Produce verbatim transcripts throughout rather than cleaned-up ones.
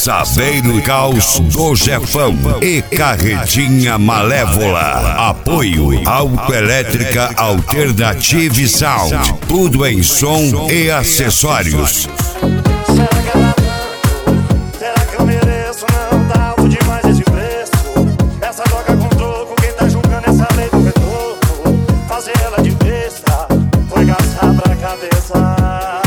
Saveiro Caos do Jefão e Carretinha Malévola. Apoio Autoelétrica Alternative Sound. Tudo em som e acessórios. Será que eu mereço? Não tá alto demais esse preço. Essa droga com troco, quem tá julgando essa lei do retorno? Fazer ela de besta foi gastar pra cabeça.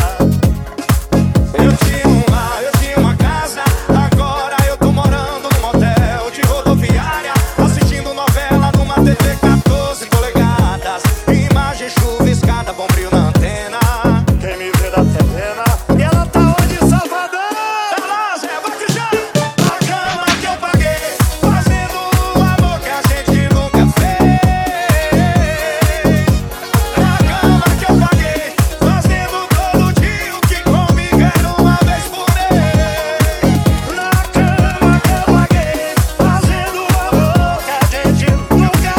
Eu tinha um lar, eu tinha uma casa. Agora eu tô morando num motel de rodoviária, assistindo novela numa T V quatorze polegadas. Imagem chuviscada, bom brilho na antena. Quem me vê dá até pena. E ela tá onde, Salvador? Tá lá, Zé, vai já. A cama que eu paguei, fazendo o amor que a gente nunca fez. Na cama que eu paguei, fazendo todo dia o que comigo era uma vez por mês. Na cama que eu paguei, fazendo o amor que a gente nunca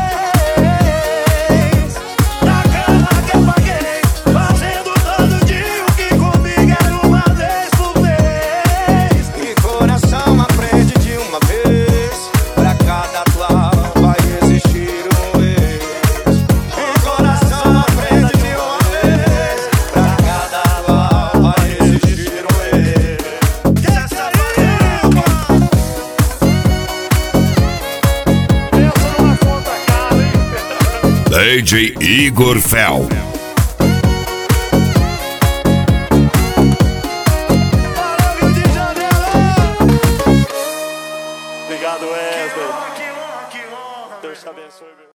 fez. Na cama que eu paguei, fazendo todo dia o que comigo era uma vez por mês. E coração aprende de uma vez, pra cada atual vai existir um ex. E coração aprende de uma vez, pra cada atual vai existir um ex. Que essa Paraíba pensa numa conta cara, hein? D J Igor Fel. Para, Rio de Janeiro! Obrigado, Wesley. Deus te abençoe, meu.